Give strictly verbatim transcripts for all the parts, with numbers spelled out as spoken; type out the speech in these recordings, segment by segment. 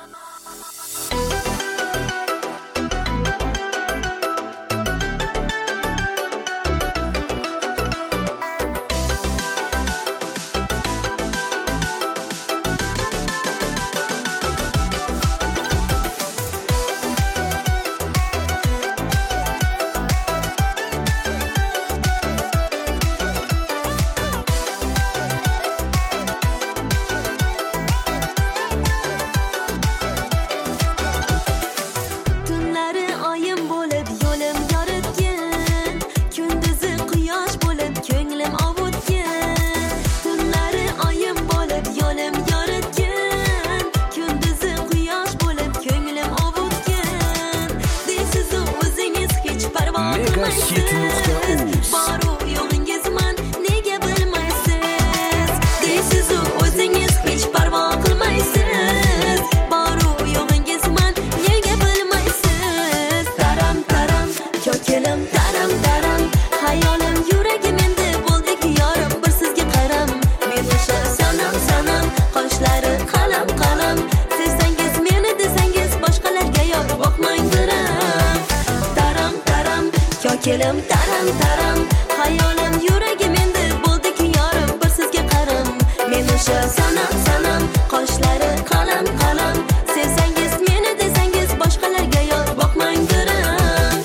Kelim taram taram hayolim yuragim endi bo'ldiki yorim bir sizga qaram men o'sha sanam sanam qoshlari qalam qalam sevsangiz meni desangiz boshqalarga yor boqmang diram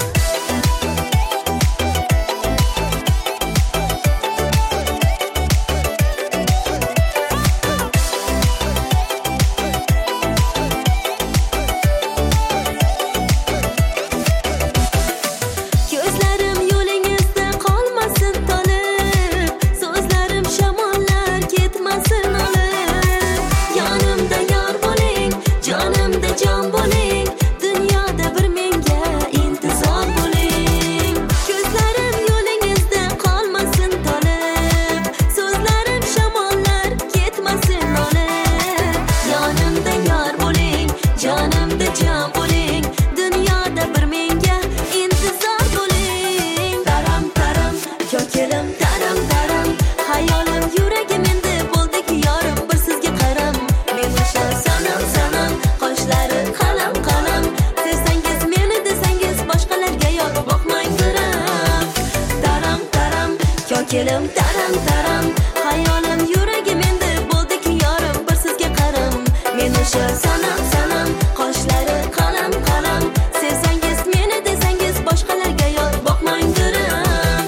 Kelim taram taram hayolim yuragim endi bo'ldiki yorim bir sizga qaram men o'sha sanam sanam qoshlari qalam qalam sevsangiz meni desangiz boshqalarga yor boqmang diram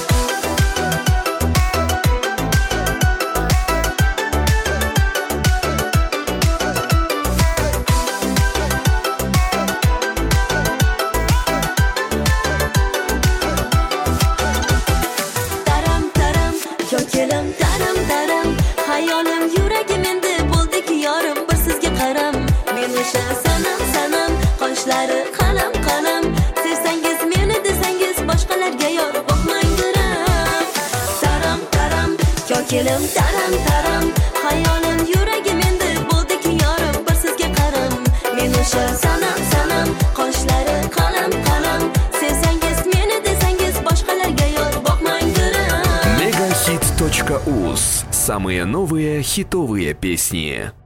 Kelim taram taram hayolim yuragim endi bo'ldiki yorim bir sizga qaram men o'sha sanam sanam qoshlari qalam qalam sevsangiz meni desangiz boshqalarga yor boqmang diram taram taram kelim taram taram hayolim yuragim endi bo'ldiki yorim bir sizga qaram men o'sha sanam sanam qoshlari qalam qalam sevsangiz meni desangiz boshqalarga yor boqmang diram Мегахит.уз. Самые новые хитовые песни.